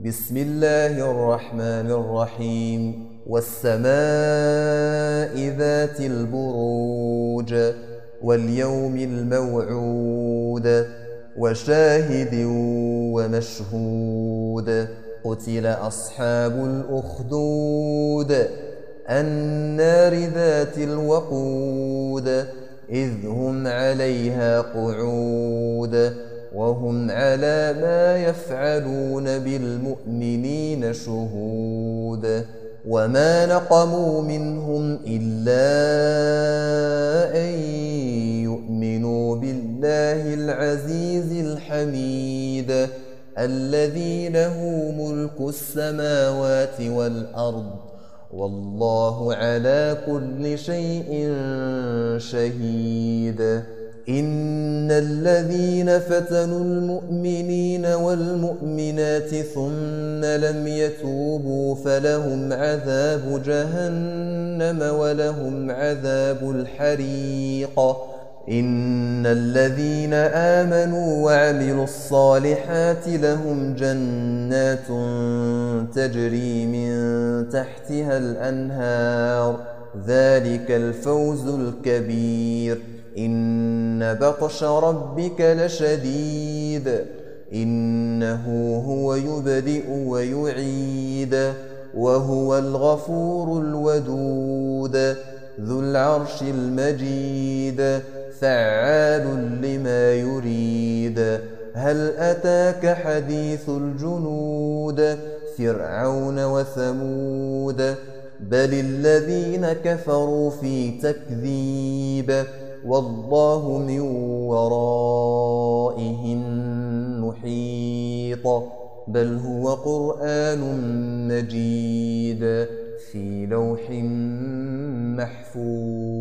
بسم الله الرحمن الرحيم. والسماء ذات البروج واليوم الموعود وشاهد ومشهود. قتل أصحاب الأخدود النار ذات الوقود إذ هم عليها قعود وهم على ما يفعلون بالمؤمنين شهود. وما نقموا منهم إلا أن يؤمنوا بالله العزيز الحميد الذي له ملك السماوات والأرض والله على كل شيء شهيد. إن الذين فتنوا المؤمنين والمؤمنات ثم لم يتوبوا فلهم عذاب جهنم ولهم عذاب الحريق. إن الذين آمنوا وعملوا الصالحات لهم جنات تجري من تحتها الأنهار ذلك الفوز الكبير. إن بطش ربك لشديد إنه هو يبدئ ويعيد وهو الغفور الودود ذو العرش المجيد فعال لما يريد. هل أتاك حديث الجنود فرعون وثمود بل الذين كفروا في تكذيب والله من ورائهم محيط. بل هو قرآن مجيد في لوح محفوظ.